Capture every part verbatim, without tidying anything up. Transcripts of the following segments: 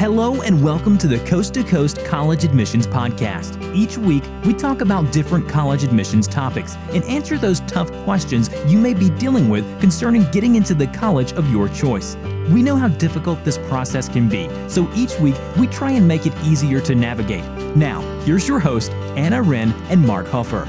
Hello and welcome to the Coast to Coast College Admissions Podcast. Each week, we talk about different college admissions topics and answer those tough questions you may be dealing with concerning getting into the college of your choice. We know how difficult this process can be, so each week we try and make it easier to navigate. Now, here's your host, Anna Wren and Mark Hofer.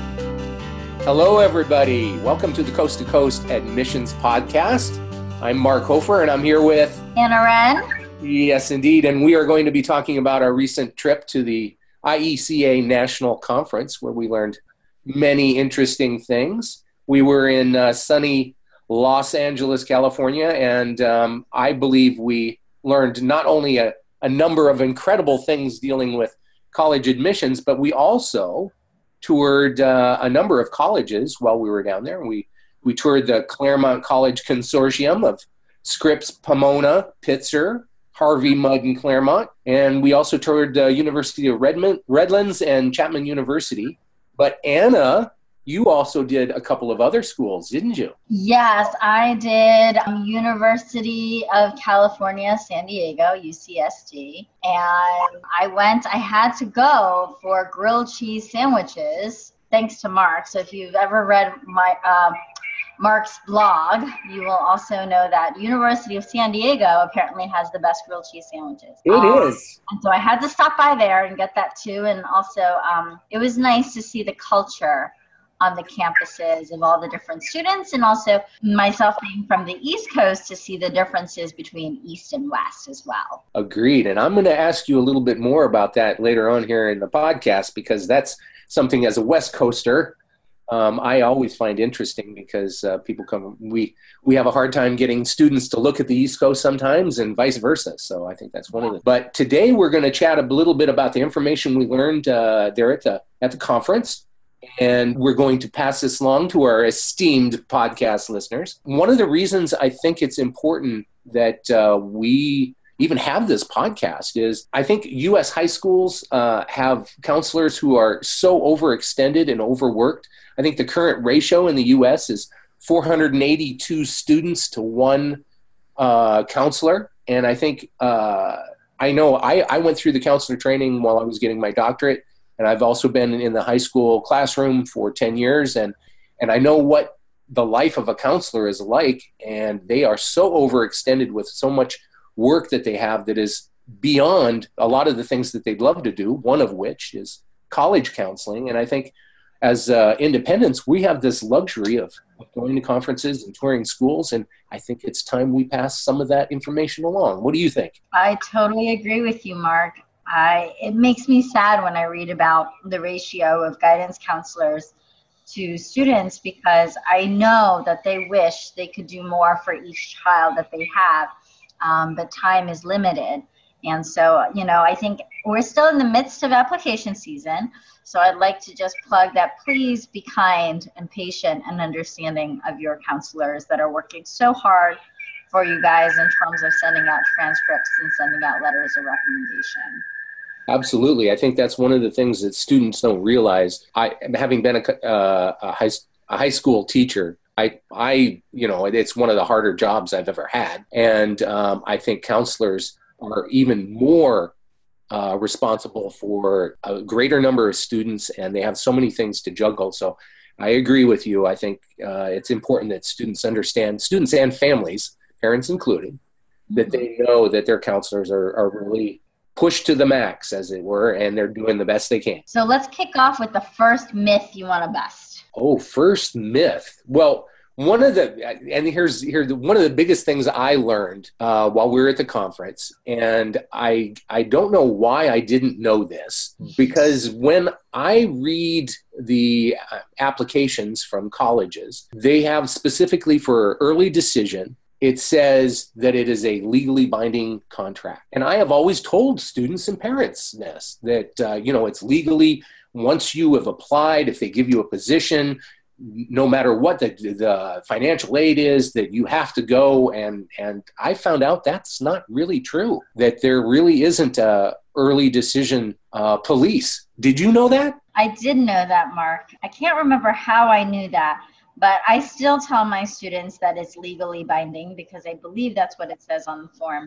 Hello, everybody. Welcome to the Coast to Coast Admissions Podcast. I'm Mark Hofer, and I'm here with Anna Wren. Yes, indeed. And we are going to be talking about our recent trip to the I E C A National Conference, where we learned many interesting things. We were in uh, sunny Los Angeles, California, and um, I believe we learned not only a, a number of incredible things dealing with college admissions, but we also toured uh, a number of colleges while we were down there. We, we toured the Claremont College Consortium of Scripps, Pomona, Pitzer, Harvey, Mudd, and Claremont. And we also toured the University of Redmond, Redlands and Chapman University. But Anna, you also did a couple of other schools, didn't you? Yes, I did um, University of California, San Diego, U C S D. And I went, I had to go for grilled cheese sandwiches, thanks to Mark. So if you've ever read my um, Mark's blog, you will also know that University of San Diego apparently has the best grilled cheese sandwiches. It um, is. And so I had to stop by there and get that too. And also um, it was nice to see the culture on the campuses of all the different students, and also myself being from the East Coast to see the differences between East and West as well. Agreed. And I'm going to ask you a little bit more about that later on here in the podcast, because that's something as a West Coaster Um, I always find interesting, because uh, people come, we we have a hard time getting students to look at the East Coast sometimes, and vice versa. So I think that's one of the. But today we're going to chat a little bit about the information we learned uh, there at the at the conference, and we're going to pass this along to our esteemed podcast listeners. One of the reasons I think it's important that uh, we even have this podcast is I think U S high schools uh, have counselors who are so overextended and overworked. I think the current ratio in the U S is four hundred eighty-two students to one uh, counselor. And I think, uh, I know I, I went through the counselor training while I was getting my doctorate, and I've also been in the high school classroom for ten years. And, and I know what the life of a counselor is like, and they are so overextended with so much work that they have that is beyond a lot of the things that they'd love to do, one of which is college counseling. And I think as uh, independents, we have this luxury of going to conferences and touring schools, and I think it's time we pass some of that information along. What do you think? I totally agree with you, Mark. I, it makes me sad when I read about the ratio of guidance counselors to students, because I know that they wish they could do more for each child that they have. Um, but time is limited. And so, you know, I think we're still in the midst of application season. So I'd like to just plug that please be kind and patient and understanding of your counselors that are working so hard for you guys in terms of sending out transcripts and sending out letters of recommendation. Absolutely. I think that's one of the things that students don't realize. I, having been a, uh, a, high, a high school teacher, I, I, you know, it's one of the harder jobs I've ever had. And um, I think counselors are even more uh, responsible for a greater number of students, and they have so many things to juggle. So I agree with you. I think uh, it's important that students understand, students and families, parents included, that they know that their counselors are, are really pushed to the max, as it were, and they're doing the best they can. So let's kick off with the first myth you want to bust. Oh, first myth. Well, one of the, and here's here one of the biggest things I learned uh, while we were at the conference, and I I don't know why I didn't know this, because when I read the applications from colleges, they have specifically for early decision, it says that it is a legally binding contract. And I have always told students and parents this, that, uh, you know, it's legally, once you have applied, if they give you a position, no matter what the, the financial aid is, that you have to go. And, and I found out that's not really true, that there really isn't a early decision uh, police. Did you know that? I did know that, Mark. I can't remember how I knew that. But I still tell my students that it's legally binding, because I believe that's what it says on the form.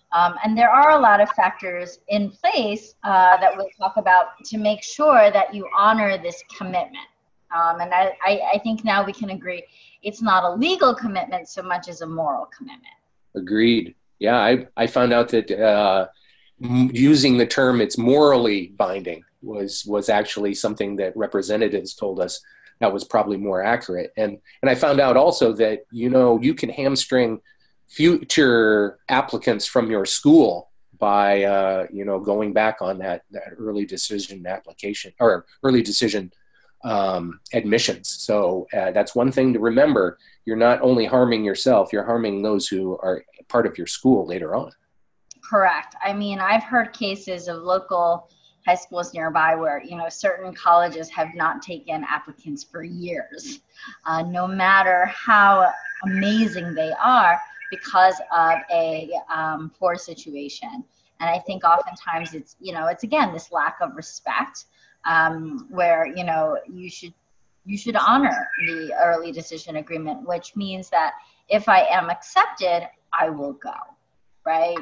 Um, and there are a lot of factors in place uh, that we'll talk about to make sure that you honor this commitment. Um, and I, I, I think now we can agree it's not a legal commitment so much as a moral commitment. Agreed. Yeah, I, I found out that uh, m- using the term it's morally binding was was actually something that representatives told us that was probably more accurate. And and I found out also that, you know, you can hamstring future applicants from your school by, uh, you know, going back on that, that early decision application or early decision um, admissions. So uh, that's one thing to remember. You're not only harming yourself, you're harming those who are part of your school later on. Correct. I mean, I've heard cases of local high schools nearby where, you know, certain colleges have not taken applicants for years, uh, no matter how amazing they are, because of a um, poor situation. And I think oftentimes it's, you know, it's again, this lack of respect um, where, you know, you should, you should honor the early decision agreement, which means that if I am accepted, I will go, right?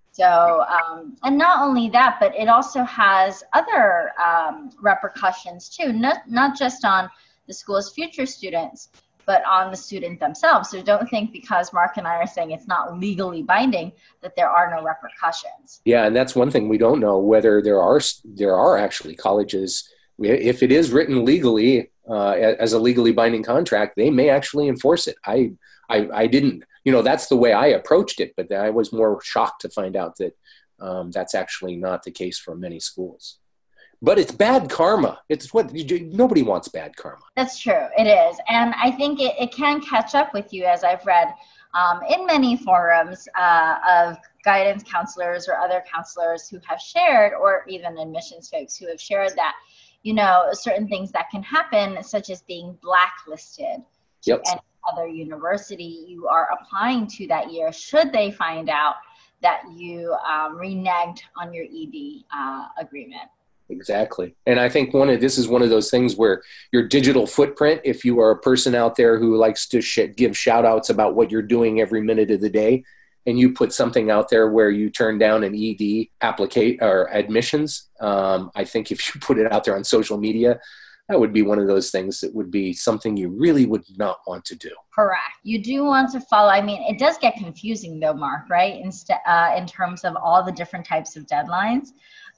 So, um, and not only that, but it also has other um, repercussions too, not, not just on the school's future students, but on the student themselves. So don't think because Mark and I are saying it's not legally binding that there are no repercussions. Yeah, and that's one thing we don't know, whether there are there are actually colleges, if it is written legally uh, as a legally binding contract, they may actually enforce it. I, I I didn't, you know, that's the way I approached it, but I was more shocked to find out that um, that's actually not the case for many schools. But it's bad karma. It's what you, nobody wants bad karma. That's true. It is. And I think it, it can catch up with you, as I've read um, in many forums uh, of guidance counselors or other counselors who have shared, or even admissions folks who have shared that, you know, certain things that can happen, such as being blacklisted to Yep. any other university you are applying to that year, should they find out that you um, reneged on your E D uh, agreement. Exactly. And I think one of this is one of those things where your digital footprint, if you are a person out there who likes to sh- give shout outs about what you're doing every minute of the day, and you put something out there where you turn down an E D applicate or admissions, um, I think if you put it out there on social media, that would be one of those things that would be something you really would not want to do. Correct. You do want to follow. I mean, it does get confusing though, Mark, right? Instead, uh, in terms of all the different types of deadlines.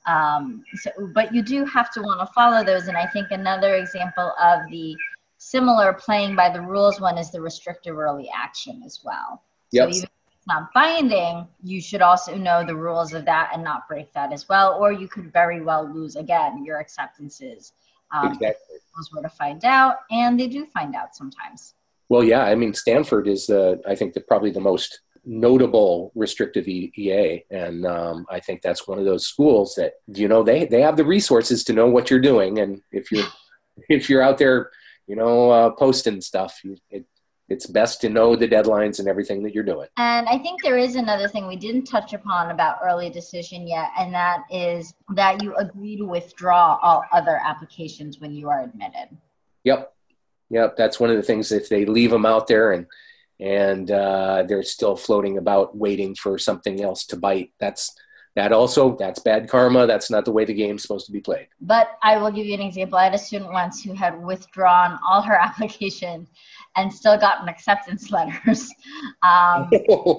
Um, so, but you do have to want to follow those. And I think another example of the similar playing by the rules one is the restrictive early action as well. Yep. So even if it's not binding, you should also know the rules of that and not break that as well. Or you could very well lose, again, your acceptances. Um, Exactly. if those were to find out, and they do find out sometimes. Well, yeah, I mean, Stanford is, uh, I think, the, probably the most notable restrictive E A, and um, I think that's one of those schools that, you know, they they have the resources to know what you're doing, and if you're if you're out there, you know, uh, posting stuff, it, it's best to know the deadlines and everything that you're doing. And I think there is another thing we didn't touch upon about early decision yet, and that is that you agree to withdraw all other applications when you are admitted. Yep, yep, that's one of the things. If they leave them out there and and uh, they're still floating about waiting for something else to bite, that's that also, that's bad karma. That's not the way the game's supposed to be played. But I will give you an example. I had a student once who had withdrawn all her applications and still gotten acceptance letters. Um,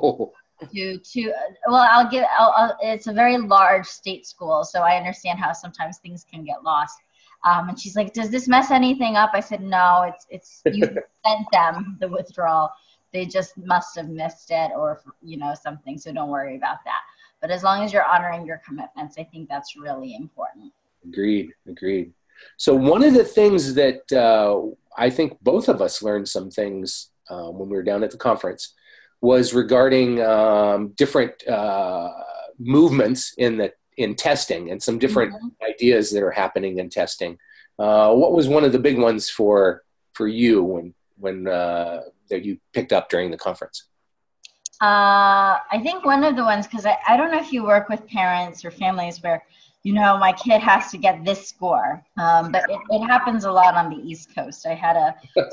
to, to, well, I'll give, I'll, I'll, it's a very large state school, so I understand how sometimes things can get lost. Um, and she's like, does this mess anything up? I said, no, it's, it's, you sent them the withdrawal. They just must have missed it or, you know, something. So don't worry about that. But as long as you're honoring your commitments, I think that's really important. Agreed. Agreed. So one of the things that uh, I think both of us learned some things uh, when we were down at the conference was regarding um, different uh, movements in the in testing and some different mm-hmm. ideas that are happening in testing. Uh, what was one of the big ones for for you when when uh, that you picked up during the conference? Uh, I think one of the ones, because I, I don't know if you work with parents or families where, you know, my kid has to get this score, um, but it, it happens a lot on the East Coast. I had a student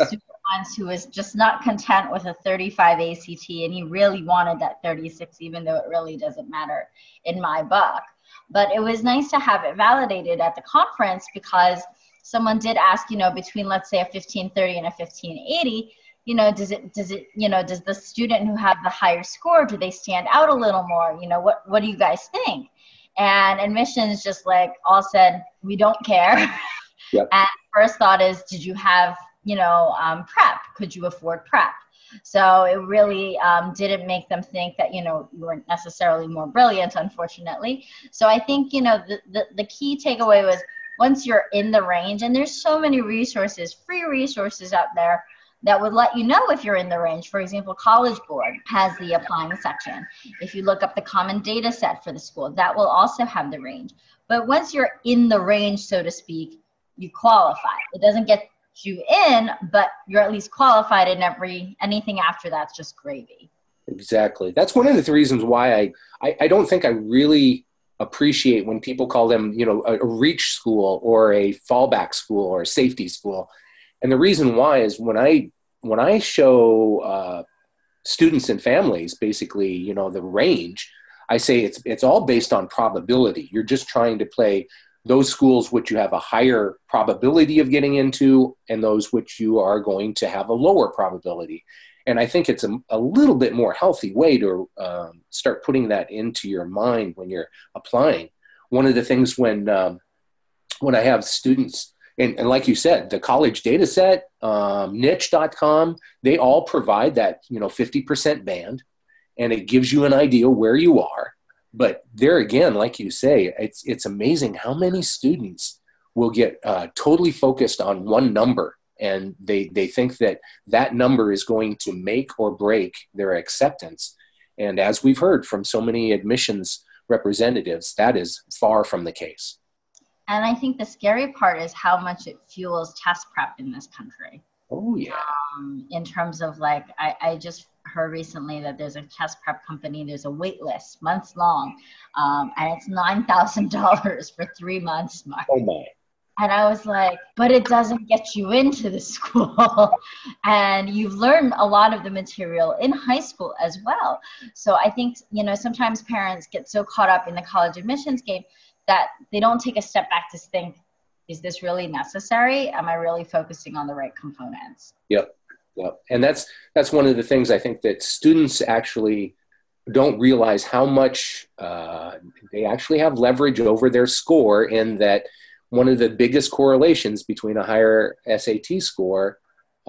once who was just not content with a thirty-five A C T, and he really wanted that thirty-six, even though it really doesn't matter in my book. But it was nice to have it validated at the conference, because someone did ask, you know, between, let's say, a fifteen thirty and a fifteen eighty, you know, does it, does it, you know, does the student who have the higher score, do they stand out a little more? You know, what, what do you guys think? And admissions just like all said, we don't care. Yep. And first thought is, did you have, you know, um, prep? Could you afford prep? So it really um, didn't make them think that, you know, you weren't necessarily more brilliant, unfortunately. So I think, you know, the, the, the key takeaway was, once you're in the range, and there's so many resources, free resources out there that would let you know if you're in the range. For example, College Board has the applying section. If you look up the common data set for the school, that will also have the range. But once you're in the range, so to speak, you qualify. It doesn't get you in, but you're at least qualified, and every anything after that's just gravy. Exactly. That's one of the reasons why I, I, I don't think I really appreciate when people call them, you know, a, a reach school or a fallback school or a safety school. And the reason why is when I when I show uh, students and families basically, you know, the range, I say it's it's all based on probability. You're just trying to play those schools which you have a higher probability of getting into, and those which you are going to have a lower probability. And I think it's a, a little bit more healthy way to um, start putting that into your mind when you're applying. One of the things when um, when I have students, and, and like you said, the college data set, um, niche dot com, they all provide that, you know, fifty percent band, and it gives you an idea where you are. But there again, like you say, it's it's amazing how many students will get uh, totally focused on one number, and they, they think that that number is going to make or break their acceptance. And as we've heard from so many admissions representatives, that is far from the case. And I think the scary part is how much it fuels test prep in this country. Oh, yeah. Um, in terms of like, I, I just heard recently that there's a test prep company, there's a wait list months long, um, and it's nine thousand dollars for three months. Mark. Oh, my. And I was like, but it doesn't get you into the school. And you've learned a lot of the material in high school as well. So I think, you know, sometimes parents get so caught up in the college admissions game that they don't take a step back to think, is this really necessary? Am I really focusing on the right components? Yep. Yep. And that's, that's one of the things I think that students actually don't realize how much uh, they actually have leverage over their score, in that one of the biggest correlations between a higher S A T score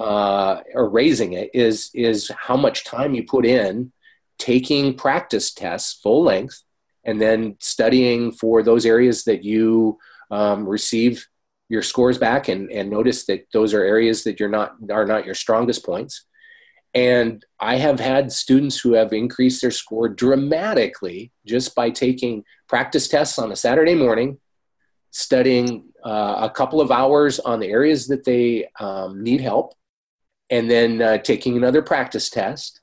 uh, or raising it is, is how much time you put in taking practice tests full length, and then studying for those areas that you um, receive your scores back, and, and notice that those are areas that you're not, are not your strongest points. And I have had students who have increased their score dramatically just by taking practice tests on a Saturday morning, studying uh, a couple of hours on the areas that they um, need help, and then uh, taking another practice test,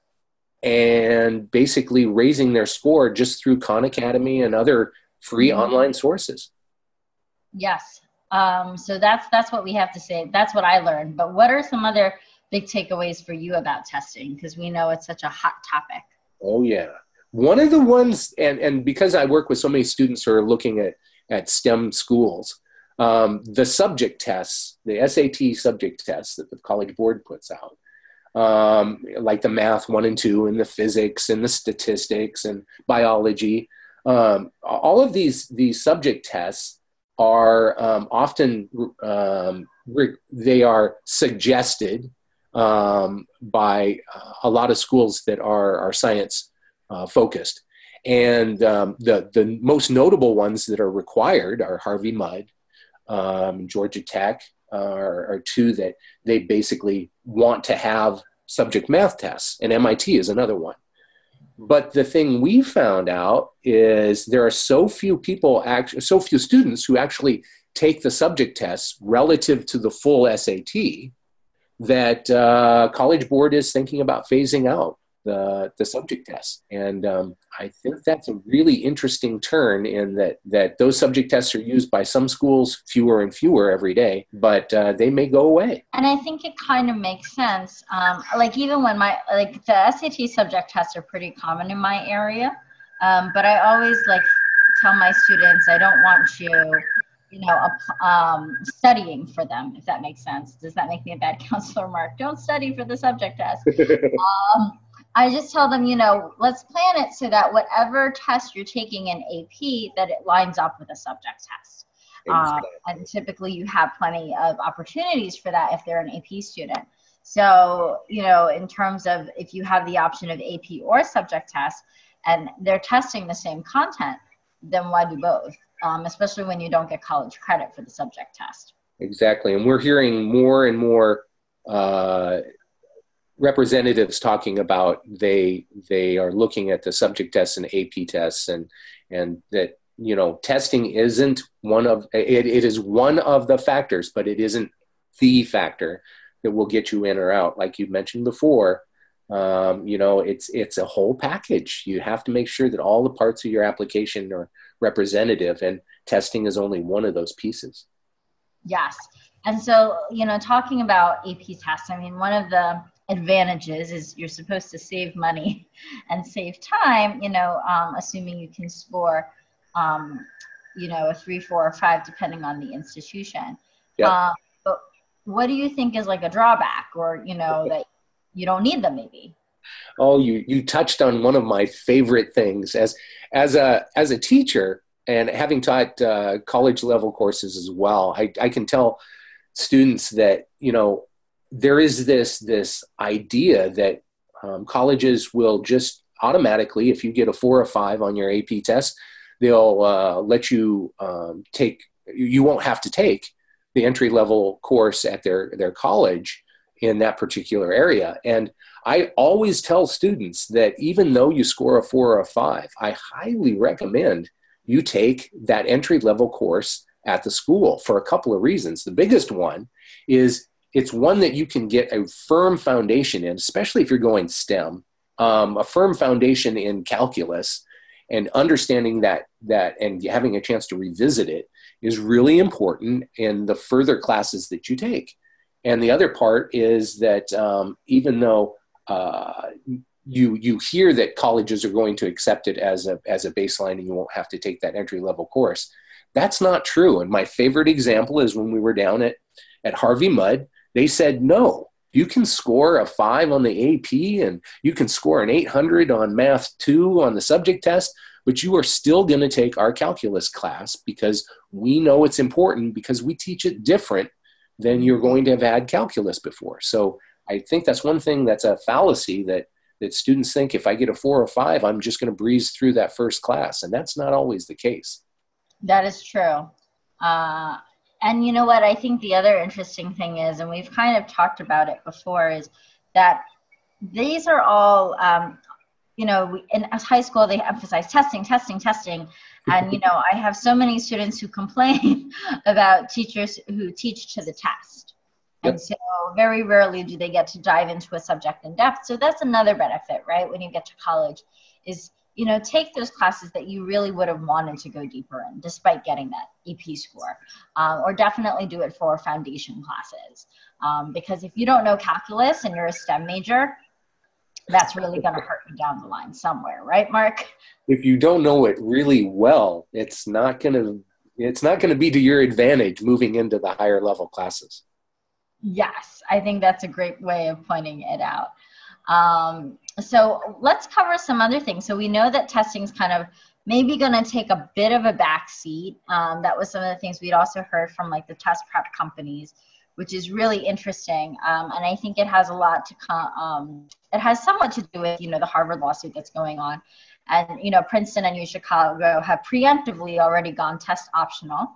and basically raising their score just through Khan Academy and other free mm-hmm. online sources. Yes. Um, so that's, that's what we have to say. That's what I learned. But what are some other big takeaways for you about testing? Because we know it's such a hot topic. Oh, yeah. One of the ones, and, and because I work with so many students who are looking at, at STEM schools, um, the subject tests, the S A T subject tests that the College Board puts out, um, like the math one and two, and the physics and the statistics and biology, um, all of these, these subject tests are um, often, um, re- they are suggested um, by a lot of schools that are, are science uh, focused. And um, the, the most notable ones that are required are Harvey Mudd, um, Georgia Tech, uh, are, are two that they basically want to have subject math tests, and M I T is another one. But the thing we found out is there are so few people, act- so few students who actually take the subject tests relative to the full S A T that uh, College Board is thinking about phasing out the the subject tests. And um, I think that's a really interesting turn in that that those subject tests are used by some schools fewer and fewer every day, but uh, they may go away. And I think it kind of makes sense. Um, like even when my, like the S A T subject tests are pretty common in my area, um, but I always like tell my students I don't want you, you know, um, studying for them, if that makes sense. Does that make me a bad counselor, Mark? Don't study for the subject test. um, I just tell them, you know, let's plan it so that whatever test you're taking in A P, that it lines up with a subject test. Exactly. Um, and typically you have plenty of opportunities for that if they're an A P student. So, you know, in terms of if you have the option of A P or subject test and they're testing the same content, then why do both? Um, especially when you don't get college credit for the subject test. Exactly. And we're hearing more and more uh, representatives talking about they they are looking at the subject tests and A P tests, and and that, you know, testing isn't one of it, it is one of the factors, but it isn't the factor that will get you in or out. Like you mentioned before, um, you know, it's it's a whole package. You have to make sure that all the parts of your application are representative, and testing is only one of those pieces. Yes. And so, you know, talking about A P tests, I mean, one of the advantages is you're supposed to save money and save time, you know, um, assuming you can score, um, you know, a three, four, or five, depending on the institution. Yeah. Uh, but what do you think is like a drawback, or, you know, that you don't need them maybe? Oh, you, you touched on one of my favorite things as, as a, as a teacher, and having taught uh, college level courses as well. I, I can tell students that, you know, there is this this idea that um, colleges will just automatically, if you get a four or five on your A P test, they'll uh, let you um, take, you won't have to take the entry level course at their, their college in that particular area. And I always tell students that even though you score a four or a five, I highly recommend you take that entry level course at the school for a couple of reasons. The biggest one is it's one that you can get a firm foundation in, especially if you're going STEM, um, a firm foundation in calculus, and understanding that, that and having a chance to revisit it is really important in the further classes that you take. And the other part is that um, even though uh, you you hear that colleges are going to accept it as a as a baseline and you won't have to take that entry level course, that's not true. And my favorite example is when we were down at, at Harvey Mudd. They said, no, you can score a five on the A P and you can score an eight hundred on Math two on the subject test, but you are still going to take our calculus class because we know it's important because we teach it different than you're going to have had calculus before. So I think that's one thing that's a fallacy, that, that students think if I get a four or five, I'm just going to breeze through that first class. And that's not always the case. That is true. Uh, And you know what, I think the other interesting thing is, and we've kind of talked about it before, is that these are all, um, you know, in high school, they emphasize testing, testing, testing. And, you know, I have so many students who complain about teachers who teach to the test. Yep. And so very rarely do they get to dive into a subject in depth. So that's another benefit, right, when you get to college, is, you know, take those classes that you really would have wanted to go deeper in, despite getting that A P score, um, or definitely do it for foundation classes. Um, because if you don't know calculus and you're a STEM major, that's really going to hurt you down the line somewhere, right, Mark? If you don't know it really well, it's not going to it's not going to be to your advantage moving into the higher level classes. Yes, I think that's a great way of pointing it out. Um, so let's cover some other things. So we know that testing is kind of maybe going to take a bit of a back seat. Um, that was some of the things we'd also heard from like the test prep companies, which is really interesting. Um, and I think it has a lot to come, um, it has somewhat to do with, you know, the Harvard lawsuit that's going on. And, you know, Princeton and U Chicago have preemptively already gone test optional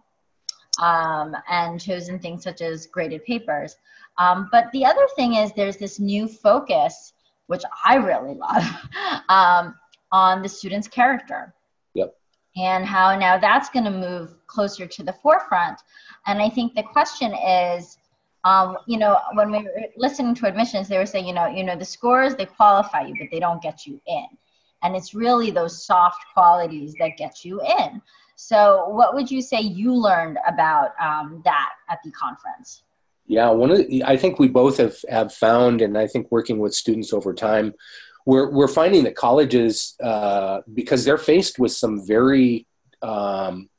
um, and chosen things such as graded papers. Um, but the other thing is there's this new focus, which I really love, um, on the student's character. Yep. And how now that's going to move closer to the forefront. And I think the question is, Um, you know, when we were listening to admissions, they were saying, you know, you know, the scores, they qualify you, but they don't get you in. And it's really those soft qualities that get you in. So what would you say you learned about um, that at the conference? Yeah, one of the, I think we both have, have found, and I think working with students over time, we're we're finding that colleges, uh, because they're faced with some very, um,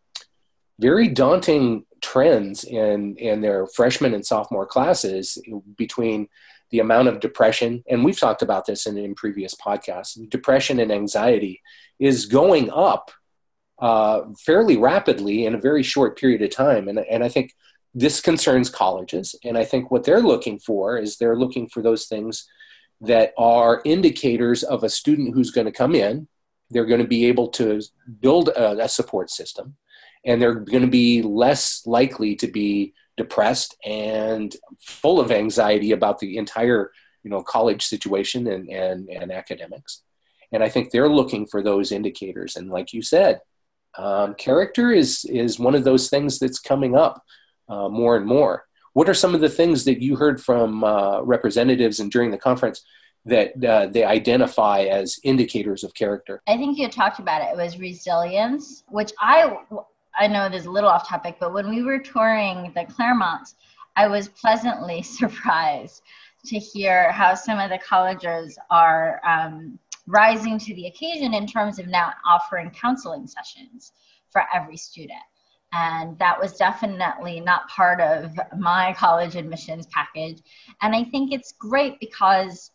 very daunting trends in, in their freshman and sophomore classes between the amount of depression, and we've talked about this in, in previous podcasts, depression and anxiety is going up uh, fairly rapidly in a very short period of time. And, and I think this concerns colleges. And I think what they're looking for is they're looking for those things that are indicators of a student who's going to come in. They're going to be able to build a, a support system, and they're going to be less likely to be depressed and full of anxiety about the entire, you know, college situation and, and, and academics. And I think they're looking for those indicators. And like you said, um, character is, is one of those things that's coming up uh, more and more. What are some of the things that you heard from uh, representatives and during the conference that uh, they identify as indicators of character? I think you talked about it. It was resilience, which I, I know it is a little off topic, but when we were touring the Claremonts, I was pleasantly surprised to hear how some of the colleges are um, rising to the occasion in terms of now offering counseling sessions for every student. And that was definitely not part of my college admissions package. And I think it's great because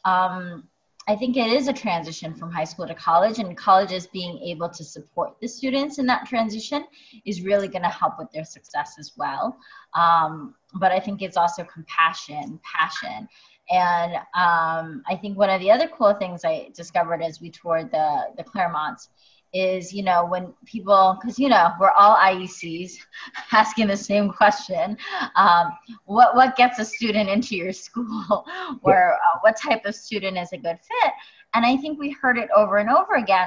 um, I think it is a transition from high school to college, and colleges being able to support the students in that transition is really going to help with their success as well. Um, but I think it's also compassion, passion. And um, I think one of the other cool things I discovered as we toured the, the Claremonts is, you know, when people, because, you know, we're all I E Cs asking the same question, um, what what gets a student into your school, or uh, what type of student is a good fit? And I think we heard it over and over again,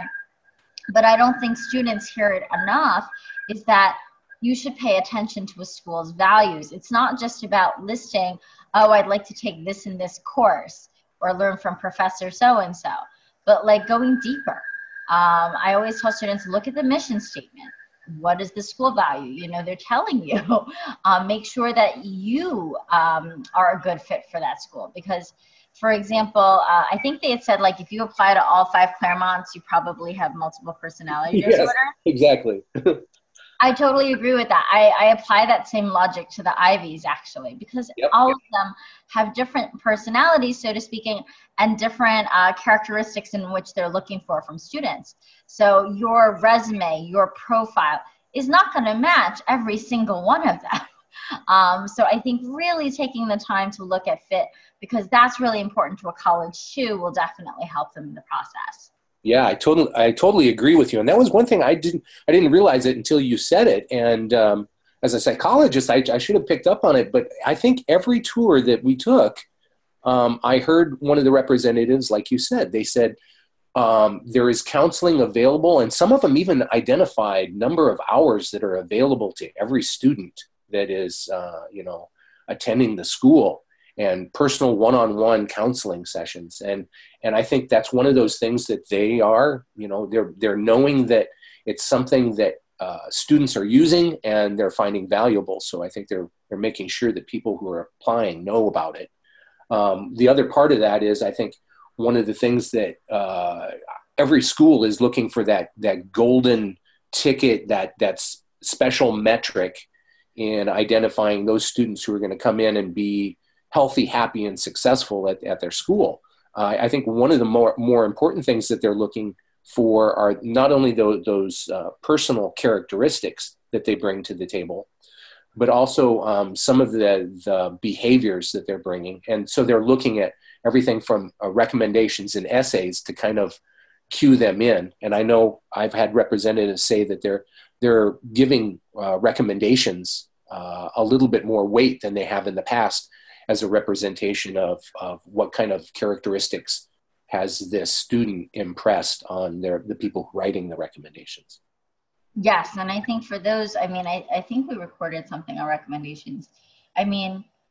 but I don't think students hear it enough, is that you should pay attention to a school's values. It's not just about listing, oh, I'd like to take this and this course or learn from Professor so-and-so, but like going deeper. Um, I always tell students, look at the mission statement. What is the school value? You know, they're telling you, um, make sure that you um, are a good fit for that school. Because, for example, uh, I think they had said, like, if you apply to all five Claremonts, you probably have multiple personality yes, disorder. Exactly. I totally agree with that. I, I apply that same logic to the Ivies, actually, because yep, all yep. of them have different personalities, so to speak, and different uh, characteristics in which they're looking for from students. So your resume, your profile is not going to match every single one of them. Um, so I think really taking the time to look at fit, because that's really important to a college too, will definitely help them in the process. Yeah, I totally, I totally agree with you. And that was one thing I didn't, I didn't realize it until you said it. And um, as a psychologist, I, I should have picked up on it. But I think every tour that we took, um, I heard one of the representatives, like you said, they said um, there is counseling available, and some of them even identified number of hours that are available to every student that is, uh, you know, attending the school, and personal one-on-one counseling sessions. And, and I think that's one of those things that they are, you know, they're, they're knowing that it's something that uh, students are using and they're finding valuable. So I think they're, they're making sure that people who are applying know about it. Um, the other part of that is, I think one of the things that uh, every school is looking for, that, that golden ticket, that that's special metric in identifying those students who are going to come in and be healthy, happy, and successful at, at their school. Uh, I think one of the more, more important things that they're looking for are not only those, those uh, personal characteristics that they bring to the table, but also um, some of the, the behaviors that they're bringing. And so they're looking at everything from uh, recommendations and essays to kind of cue them in. And I know I've had representatives say that they're, they're giving uh, recommendations uh, a little bit more weight than they have in the past, as a representation of, of what kind of characteristics has this student impressed on their, the people writing the recommendations. Yes, and I think for those, I mean, I, I think we recorded something on recommendations. I mean,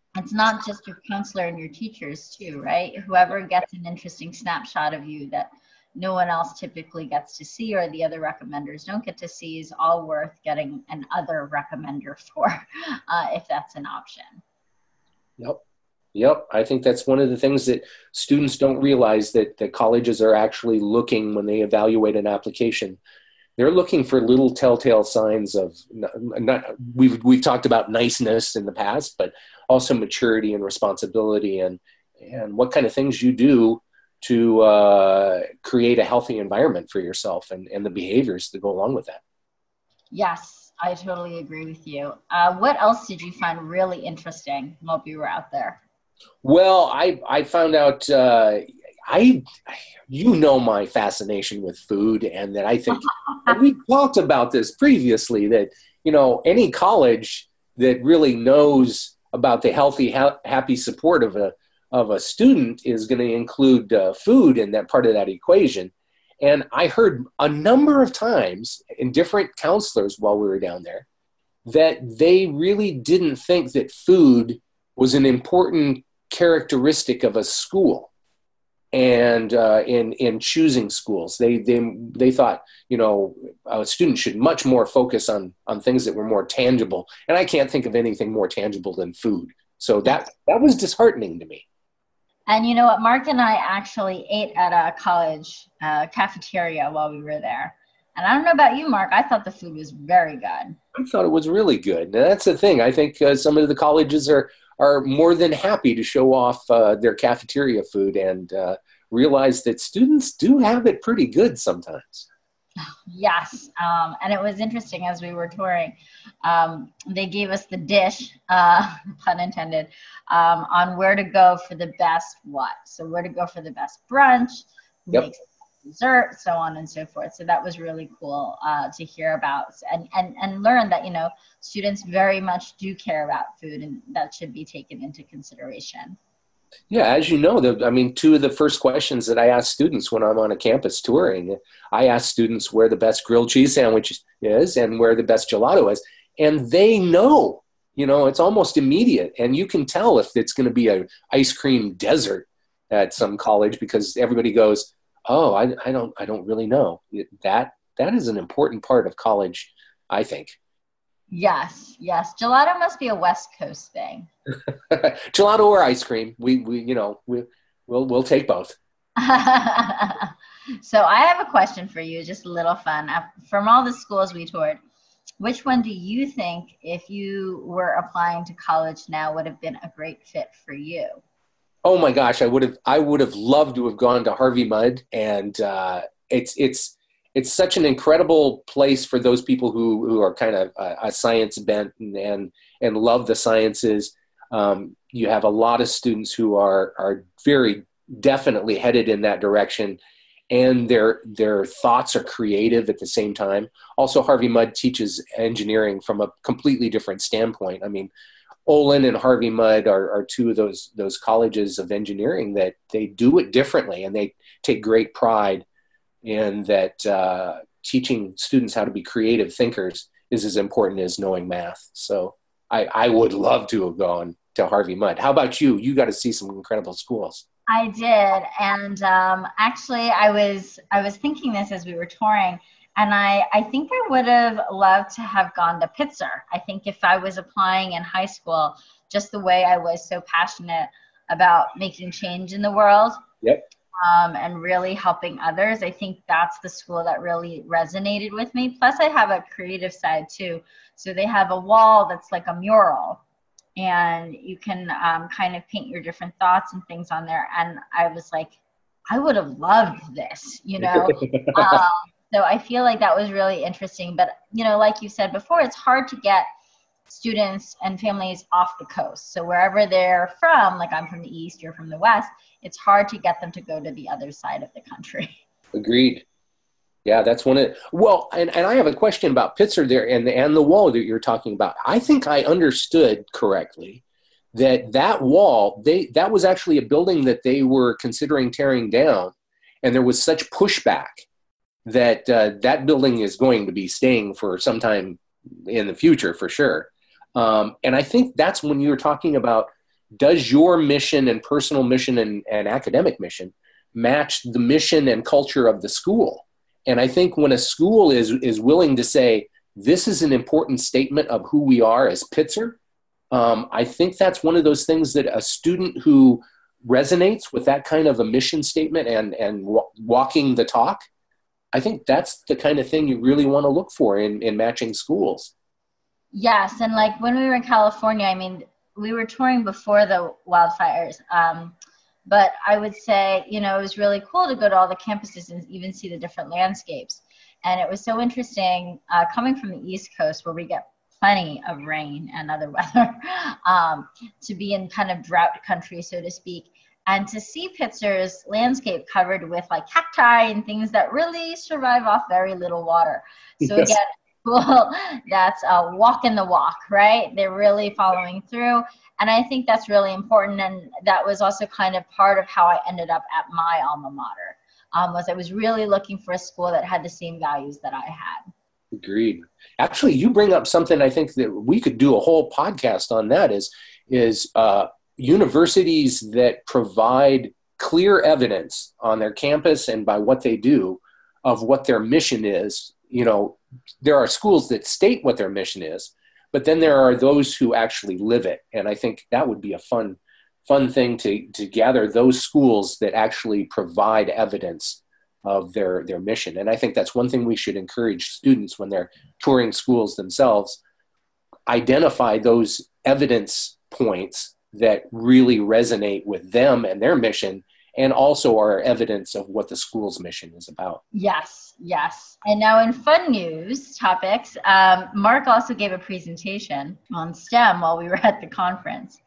it's not just your counselor and your teachers too, right? Whoever gets an interesting snapshot of you that no one else typically gets to see, or the other recommenders don't get to see, is all worth getting an other recommender for, uh, if that's an option. Yep. Yep. I think that's one of the things that students don't realize, that the colleges are actually looking when they evaluate an application. They're looking for little telltale signs of, not, we've, we've talked about niceness in the past, but also maturity and responsibility, and, and what kind of things you do to uh, create a healthy environment for yourself, and, and the behaviors that go along with that. Yes, I totally agree with you. Uh, what else did you find really interesting while you were out there? Well, I, I found out, uh, I, you know, my fascination with food, and that I think we talked about this previously, that, you know, any college that really knows about the healthy, ha- happy support of a, of a student is going to include uh, food in that part of that equation. And I heard a number of times in different counselors while we were down there that they really didn't think that food was an important characteristic of a school. And uh, in in choosing schools, they they they thought, you know, a student should much more focus on on things that were more tangible. And I can't think of anything more tangible than food. So that that was disheartening to me. And you know what, Mark and I actually ate at a college uh, cafeteria while we were there. And I don't know about you, Mark, I thought the food was very good. I thought it was really good. And that's the thing. I think uh, some of the colleges are are more than happy to show off uh, their cafeteria food, and uh, realize that students do have it pretty good sometimes. Yes, um, and it was interesting as we were touring. Um, they gave us the dish, uh, pun intended, um, on where to go for the best what. So where to go for the best brunch, yep. makes dessert, so on and so forth. So that was really cool uh, to hear about, and, and, and learn that, you know, students very much do care about food, and that should be taken into consideration. Yeah, as you know, the, I mean, two of the first questions that I ask students when I'm on a campus touring, I ask students where the best grilled cheese sandwich is and where the best gelato is. And they know, you know, it's almost immediate. And you can tell if it's going to be an ice cream desert at some college, because everybody goes, oh, I, I don't I don't really know. That That is an important part of college, I think. Yes, yes. Gelato must be a West Coast thing. Gelato or ice cream, we we you know we we'll we'll take both. So I have a question for you, just a little fun. From all the schools we toured, which one do you think, if you were applying to college now, would have been a great fit for you? Oh my gosh, I would have I would have loved to have gone to Harvey Mudd, and uh, it's it's. It's such an incredible place for those people who, who are kind of a, a science bent and, and, and love the sciences. Um, you have a lot of students who are, are very definitely headed in that direction, and their, their thoughts are creative at the same time. Also, Harvey Mudd teaches engineering from a completely different standpoint. I mean, Olin and Harvey Mudd are, are two of those, those colleges of engineering that they do it differently, and they take great pride in that. Uh, teaching students how to be creative thinkers is as important as knowing math. So I, I would love to have gone to Harvey Mudd. How about you? You got to see some incredible schools. I did. And um, actually, I was I was thinking this as we were touring, and I, I think I would have loved to have gone to Pitzer. I think if I was applying in high school, just the way I was so passionate about making change in the world. Yep. Um, and really helping others, I think that's the school that really resonated with me. Plus, I have a creative side too. So they have a wall that's like a mural, and you can um, kind of paint your different thoughts and things on there. And I was like, I would have loved this, you know? um, so I feel like that was really interesting. But, you know, like you said before, it's hard to get students and families off the coast. So wherever they're from, like I'm from the East, you're from the West, it's hard to get them to go to the other side of the country. Agreed. Yeah, that's one of, well, and, and I have a question about Pitzer there and, and the wall that you're talking about. I think I understood correctly that that wall, they that was actually a building that they were considering tearing down, and there was such pushback that uh, that building is going to be staying for some time in the future for sure. Um, and I think that's when you were talking about does your mission and personal mission and, and academic mission match the mission and culture of the school? And I think when a school is, is willing to say, this is an important statement of who we are as Pitzer, um, I think that's one of those things that a student who resonates with that kind of a mission statement and, and w- walking the talk, I think that's the kind of thing you really want to look for in, in matching schools. Yes. And like when we were in California, I mean, we were touring before the wildfires. Um, but I would say, you know, it was really cool to go to all the campuses and even see the different landscapes. And it was so interesting uh, coming from the East Coast where we get plenty of rain and other weather um, to be in kind of drought country, so to speak. And to see Pitzer's landscape covered with like cacti and things that really survive off very little water. So yes. Again, well, that's a walk in the walk, right? They're really following through. And I think that's really important. And that was also kind of part of how I ended up at my alma mater, um, was I was really looking for a school that had the same values that I had. Agreed. Actually, you bring up something I think that we could do a whole podcast on that is, is uh, universities that provide clear evidence on their campus and by what they do of what their mission is. You know, there are schools that state what their mission is, but then there are those who actually live it. And I think that would be a fun, fun thing to, to gather those schools that actually provide evidence of their, their mission. And I think that's one thing we should encourage students when they're touring schools themselves, identify those evidence points that really resonate with them and their mission, and also are evidence of what the school's mission is about. Yes, yes. And now in fun news topics, um, Mark also gave a presentation on STEM while we were at the conference.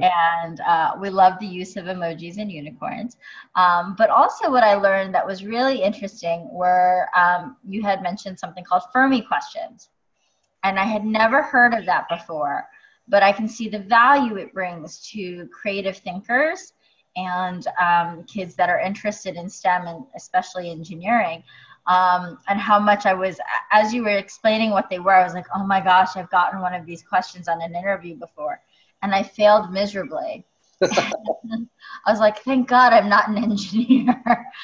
and uh, we love the use of emojis and unicorns. Um, but also what I learned that was really interesting were um, you had mentioned something called Fermi questions. And I had never heard of that before, but I can see the value it brings to creative thinkers and um, kids that are interested in STEM and especially engineering, um, and how much I was, as you were explaining what they were, I was like, oh my gosh, I've gotten one of these questions on an interview before, and I failed miserably. I was like, thank God I'm not an engineer.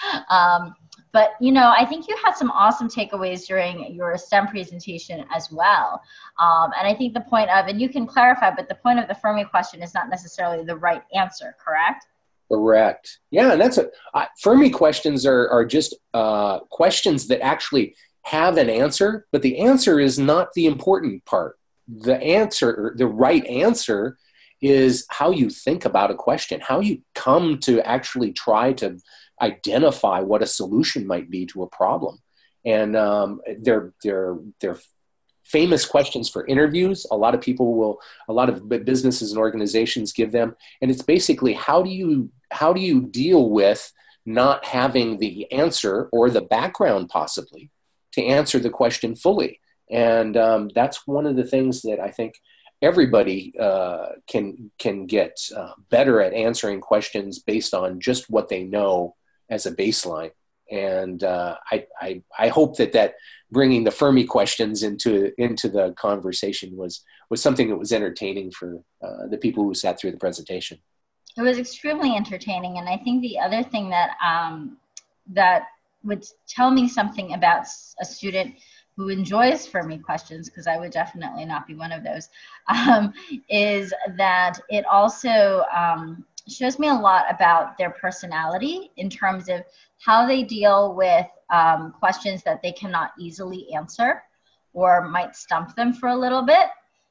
um, but, you know, I think you had some awesome takeaways during your STEM presentation as well. Um, and I think the point of, and you can clarify, but the point of the Fermi question is not necessarily the right answer, correct? Correct. Yeah, and that's a uh, Fermi questions are are just uh, questions that actually have an answer, but the answer is not the important part. The answer, the right answer, is how you think about a question, how you come to actually try to identify what a solution might be to a problem. And um, they're they're they're famous questions for interviews. A lot of people will, a lot of businesses and organizations give them. And it's basically, how do you, how do you deal with not having the answer or the background possibly to answer the question fully? And um, that's one of the things that I think everybody uh, can, can get uh, better at answering questions based on just what they know as a baseline. And uh, I, I, I hope that that bringing the Fermi questions into into the conversation was was something that was entertaining for uh, the people who sat through the presentation. It was extremely entertaining, and I think the other thing that um, that would tell me something about a student who enjoys Fermi questions, because I would definitely not be one of those, um, is that it also um, shows me a lot about their personality in terms of how they deal with um, questions that they cannot easily answer or might stump them for a little bit.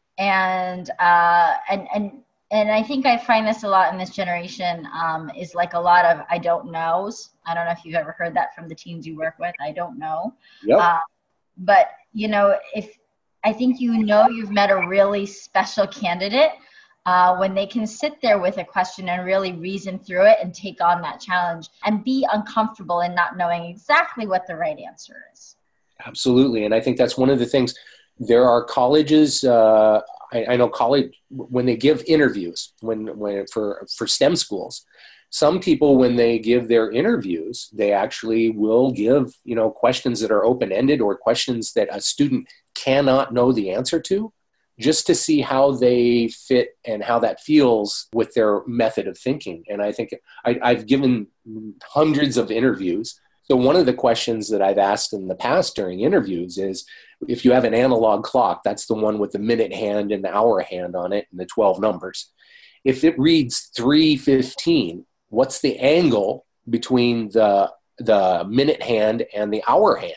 And uh, and and and I think I find this a lot in this generation, um, is like a lot of I don't knows. I don't know if you've ever heard that from the teens you work with. I don't know. Yep. Uh, but, you know, if I think you know you've met a really special candidate Uh, when they can sit there with a question and really reason through it and take on that challenge and be uncomfortable in not knowing exactly what the right answer is. Absolutely. And I think that's one of the things. There are colleges, uh, I, I know college, when they give interviews when, when for, for STEM schools, some people, when they give their interviews, they actually will give, you know, questions that are open-ended or questions that a student cannot know the answer to. just to see how they fit and how that feels with their method of thinking. And I think I, I've given hundreds of interviews. So one of the questions that I've asked in the past during interviews is, if you have an analog clock, that's the one with the minute hand and the hour hand on it and the twelve numbers. If it reads three fifteen, what's the angle between the the minute hand and the hour hand?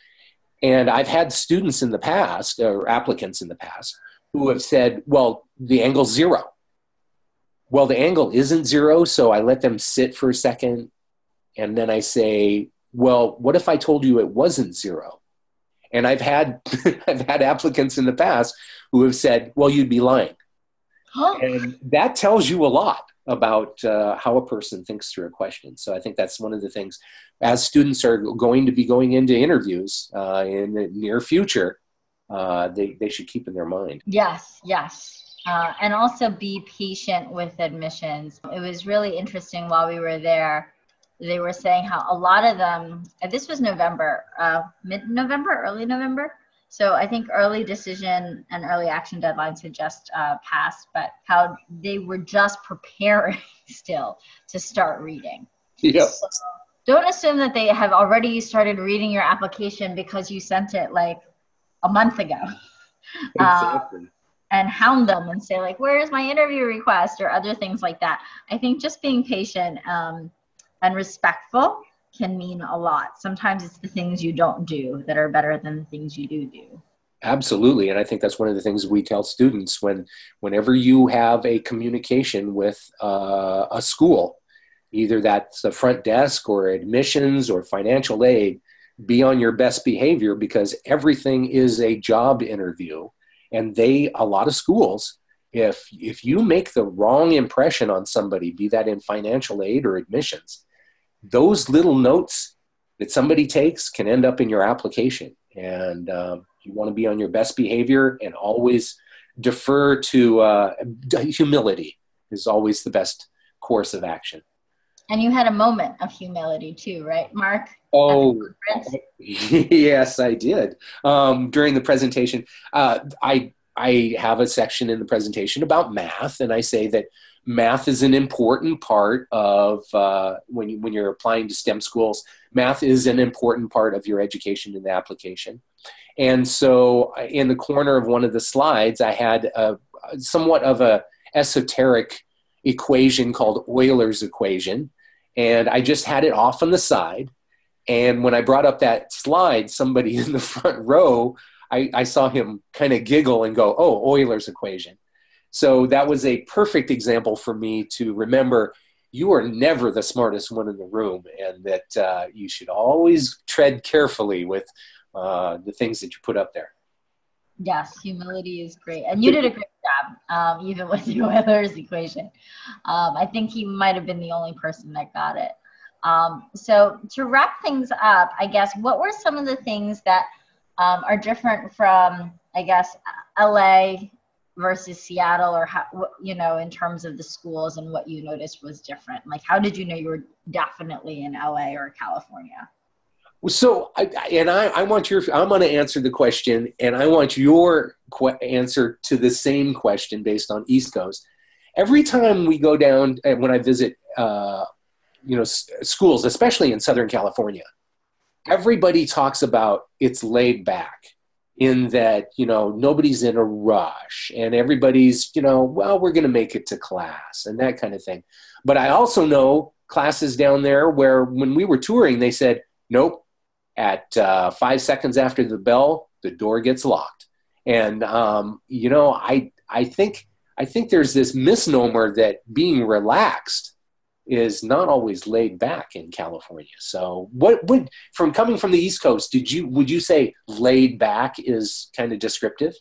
And I've had students in the past, or applicants in the past, who have said, well, the angle's zero. Well, the angle isn't zero, so I let them sit for a second, and then I say, well, what if I told you it wasn't zero? And I've had I've had applicants in the past who have said, well, you'd be lying. Huh? And that tells you a lot about uh, how a person thinks through a question. So I think that's one of the things, as students are going to be going into interviews uh, in the near future, uh, they, they should keep in their mind. Yes, yes. Uh, and also be patient with admissions. It was really interesting while we were there. They were saying how a lot of them, and this was November, uh, mid-November, early November. So I think early decision and early action deadlines had just uh, passed, but how they were just preparing still to start reading. Yep. So don't assume that they have already started reading your application because you sent it like a month ago. Exactly. Uh, and hound them and say like, where is my interview request, or other things like that. I think just being patient um, and respectful can mean a lot. Sometimes it's the things you don't do that are better than the things you do do. Absolutely. And I think that's one of the things we tell students when, whenever you have a communication with uh, a school, either that's the front desk or admissions or financial aid, be on your best behavior, because everything is a job interview. And they, a lot of schools, if, if you make the wrong impression on somebody, be that in financial aid or admissions, those little notes that somebody takes can end up in your application. And um, you want to be on your best behavior and always defer to uh, humility is always the best course of action. And you had a moment of humility too, right, Mark? Oh, yes, I did. Um, during the presentation, uh, I I have a section in the presentation about math, and I say that math is an important part of uh, when you when you're applying to STEM schools. Math is an important part of your education in the application. And so, in the corner of one of the slides, I had a, somewhat of a esoteric equation called Euler's equation, and I just had it off on the side. And when I brought up that slide, somebody in the front row, I, I saw him kind of giggle and go, "Oh, Euler's equation." So that was a perfect example for me to remember you are never the smartest one in the room, and that uh, you should always tread carefully with uh, the things that you put up there. Yes, humility is great. And you did a great job, um, even with the Euler's equation. Um, I think he might have been the only person that got it. Um, so to wrap things up, I guess, what were some of the things that um, are different from, I guess, L A versus Seattle, or how, you know, in terms of the schools and what you noticed was different? Like, how did you know you were definitely in L A or California? So, I, and I, I want your, I'm going to answer the question, and I want your qu- answer to the same question based on East Coast. Every time we go down, when I visit, uh, you know, s- schools, especially in Southern California, everybody talks about it's laid back, in that, you know, nobody's in a rush and everybody's, you know, well, we're going to make it to class and that kind of thing. But I also know classes down there where when we were touring, they said, nope, at uh, five seconds after the bell, the door gets locked. And, um, you know, I, I think, I think there's this misnomer that being relaxed is not always laid back in California. So what would, from coming from the East Coast, did you, would you say laid back is kind of descriptive?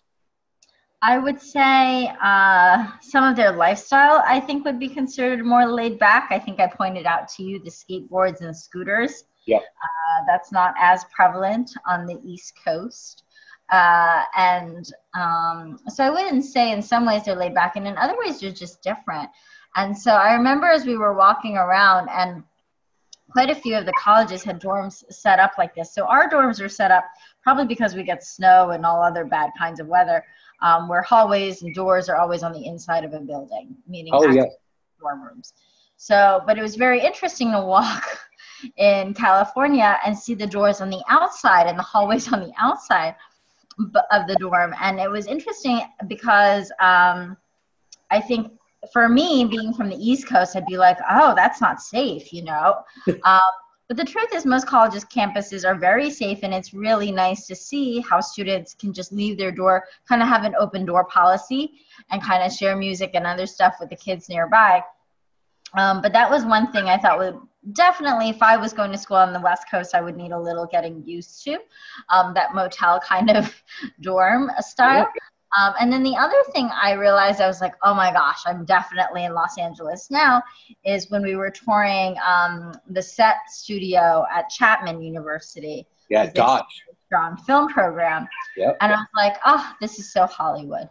I would say uh, some of their lifestyle, I think, would be considered more laid back. I think I pointed out to you the skateboards and scooters. Yep. Uh, that's not as prevalent on the East Coast. Uh, and um, so I wouldn't say in some ways they're laid back, and in other ways they're just different. And so I remember as we were walking around, and quite a few of the colleges had dorms set up like this. So our dorms are set up probably because we get snow and all other bad kinds of weather, um, where hallways and doors are always on the inside of a building, meaning Oh, yeah. dorm rooms. So, but it was very interesting to walk in California and see the doors on the outside and the hallways on the outside of the dorm. And it was interesting because um, I think for me, being from the East Coast, I'd be like, oh, that's not safe, you know? um, but the truth is most colleges' campuses are very safe, and it's really nice to see how students can just leave their door, kind of have an open door policy and kind of share music and other stuff with the kids nearby. Um, but that was one thing I thought would definitely, if I was going to school on the West Coast, I would need a little getting used to, um, that motel kind of dorm style. Um, and then the other thing I realized, I was like, oh my gosh, I'm definitely in Los Angeles now, is when we were touring um, the set studio at Chapman University. Yeah, Dodge. Strong film program. Yep. And I was like, oh, this is so Hollywood.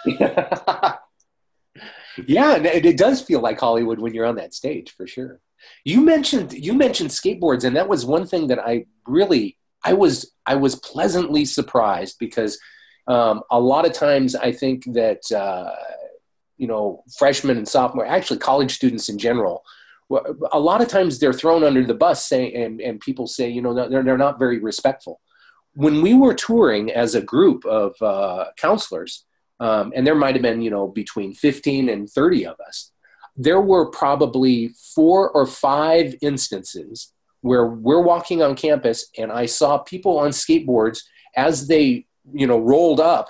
Yeah, and it, it does feel like Hollywood when you're on that stage, for sure. You mentioned you mentioned skateboards, and that was one thing that I really I was I was pleasantly surprised, because um, a lot of times I think that uh, you know, freshmen and sophomore, actually college students in general, a lot of times they're thrown under the bus, saying, and, and people say, you know, they're they're not very respectful. When we were touring as a group of uh, counselors, um, and there might have been, you know, between fifteen and thirty of us, there were probably four or five instances where we're walking on campus and I saw people on skateboards as they, you know, rolled up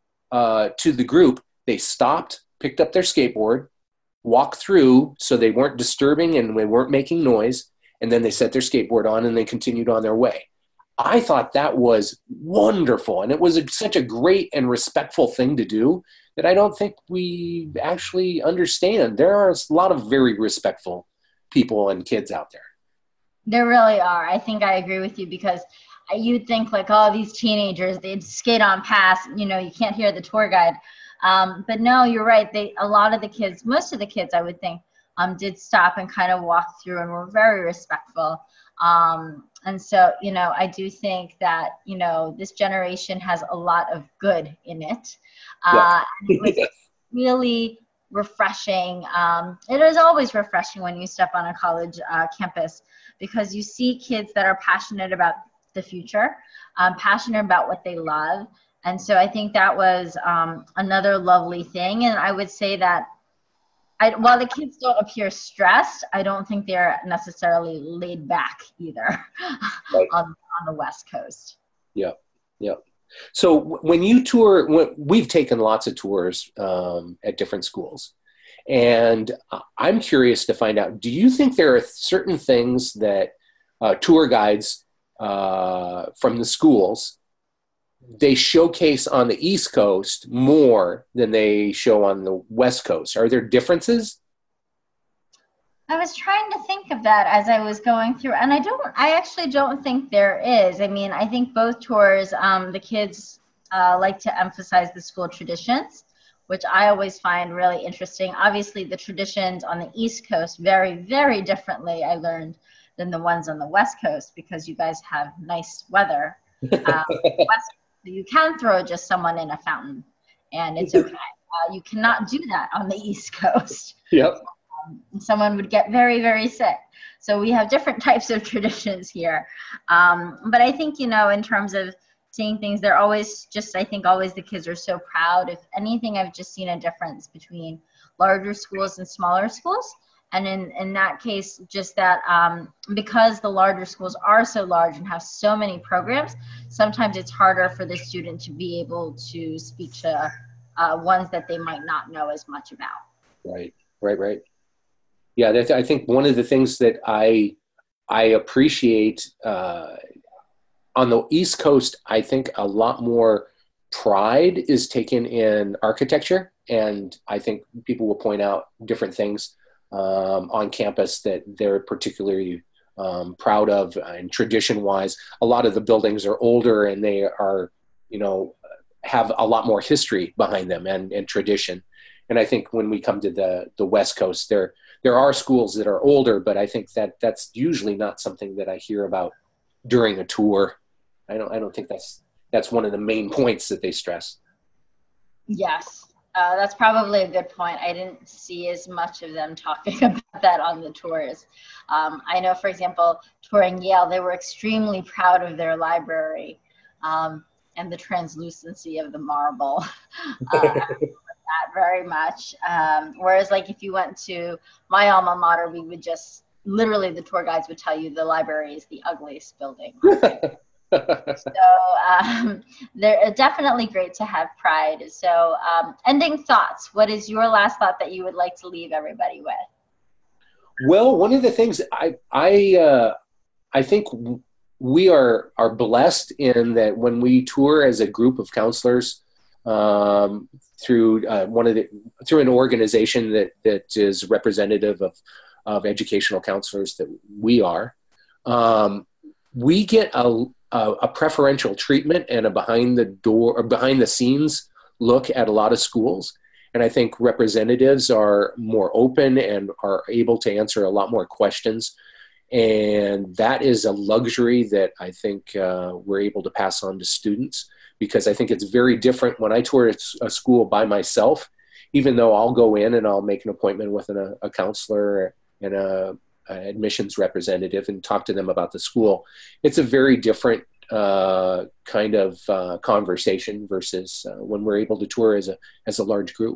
uh, to the group. They stopped, picked up their skateboard, walked through so they weren't disturbing and they weren't making noise, and then they set their skateboard on and they continued on their way. I thought that was wonderful, and it was a, such a great and respectful thing to do that I don't think we actually understand. There are a lot of very respectful people and kids out there. There really are. I think I agree with you, because you'd think like, oh, these teenagers, they'd skate on past, you know, you can't hear the tour guide. Um, but no, you're right. They, a lot of the kids, most of the kids, I would think, um, did stop and kind of walk through and were very respectful. Um, and so, you know, I do think that, you know, this generation has a lot of good in it. Uh, Yeah. It was really refreshing. Um, it is always refreshing when you step on a college uh, campus, because you see kids that are passionate about the future, um, passionate about what they love. And so I think that was um, another lovely thing. And I would say that I, while the kids don't appear stressed, I don't think they're necessarily laid back either. Right. on, on the West Coast. Yeah, yeah. So when you tour, when, we've taken lots of tours um, at different schools. And I'm curious to find out, do you think there are certain things that uh, tour guides uh, from the schools, they showcase on the East Coast more than they show on the West Coast? Are there differences? I was trying to think of that as I was going through, and I don't, I actually don't think there is. I mean, I think both tours, um, the kids uh, like to emphasize the school traditions, which I always find really interesting. Obviously, the traditions on the East Coast vary very differently, I learned, than the ones on the West Coast, because you guys have nice weather. Um, West, you can throw just someone in a fountain, and it's okay. Uh, you cannot do that on the East Coast. Yep. Um, someone would get very, very sick. So we have different types of traditions here. Um, but I think, you know, in terms of seeing things, they're always just, I think always the kids are so proud. If anything, I've just seen a difference between larger schools and smaller schools. And in, in that case, just that um, because the larger schools are so large and have so many programs, sometimes it's harder for the student to be able to speak to uh, ones that they might not know as much about. Right, right, right. Yeah, that's, I think one of the things that I I appreciate uh, on the East Coast, I think a lot more pride is taken in architecture, and I think people will point out different things um, on campus that they're particularly um, proud of. And tradition-wise, a lot of the buildings are older and they are, you know, have a lot more history behind them and, and tradition. And I think when we come to the, the West Coast, there there are schools that are older, but I think that that's usually not something that I hear about during a tour. I don't I don't think that's that's one of the main points that they stress. Yes, uh, that's probably a good point. I didn't see as much of them talking about that on the tours. Um, I know, for example, touring Yale, they were extremely proud of their library um, and the translucency of the marble. uh, that very much. Um, whereas, like, if you went to my alma mater, we would just literally the tour guides would tell you the library is the ugliest building. So um, they're definitely great to have pride. So um, ending thoughts, what is your last thought that you would like to leave everybody with? Well, one of the things I I uh, I think we are are blessed in that when we tour as a group of counselors um, through uh, one of the through an organization that that is representative of of educational counselors that we are, um, we get a A, a preferential treatment and a behind the door or behind the scenes look at a lot of schools. And I think representatives are more open and are able to answer a lot more questions. And that is a luxury that I think uh, we're able to pass on to students, because I think it's very different when I tour a school by myself, even though I'll go in and I'll make an appointment with an, a, a counselor and a Uh, admissions representative and talk to them about the school. It's a very different uh, kind of uh, conversation versus uh, when we're able to tour as a as a large group.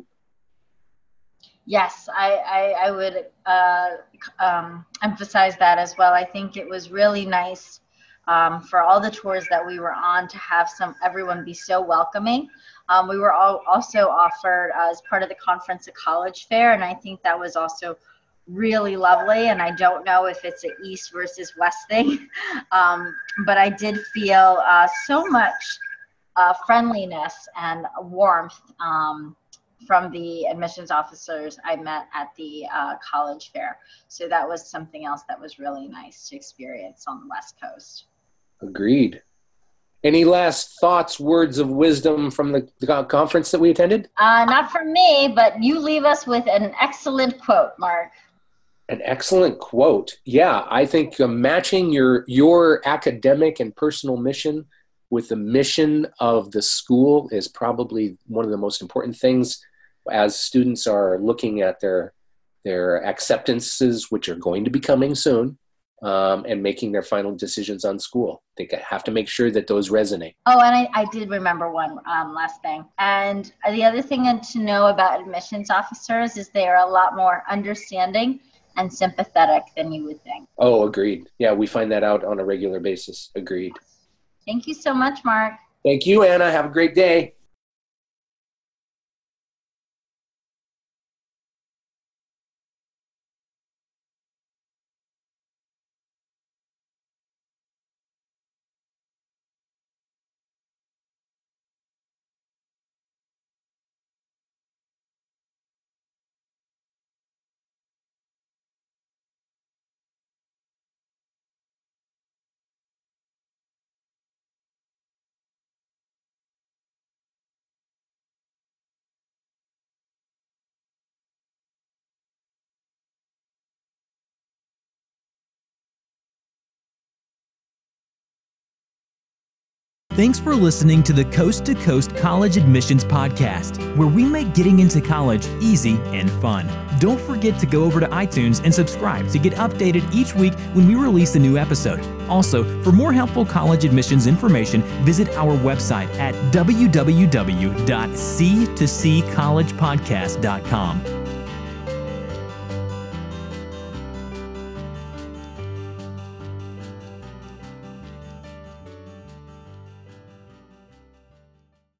Yes, I, I, I would uh, um, emphasize that as well. I think it was really nice um, for all the tours that we were on to have some everyone be so welcoming. Um, we were all also offered uh, as part of the conference a college fair, and I think that was also really lovely. And I don't know if it's an East versus West thing, um, but I did feel uh, so much uh, friendliness and warmth um, from the admissions officers I met at the uh, college fair. So that was something else that was really nice to experience on the West Coast. Agreed. Any last thoughts, words of wisdom from the, the conference that we attended? Uh, not from me, but you leave us with an excellent quote, Mark. An excellent quote. Yeah, I think uh, matching your your academic and personal mission with the mission of the school is probably one of the most important things as students are looking at their their acceptances, which are going to be coming soon, um, and making their final decisions on school. They have to make sure that those resonate. Oh, and I, I did remember one um, last thing. And the other thing to know about admissions officers is they are a lot more understanding and sympathetic than you would think. Oh, agreed. Yeah, we find that out on a regular basis. Agreed. Thank you so much, Mark. Thank you, Anna. Have a great day. Thanks for listening to the Coast to Coast College Admissions Podcast, where we make getting into college easy and fun. Don't forget to go over to iTunes and subscribe to get updated each week when we release a new episode. Also, for more helpful college admissions information, visit our website at w w w dot c to c college podcast dot com.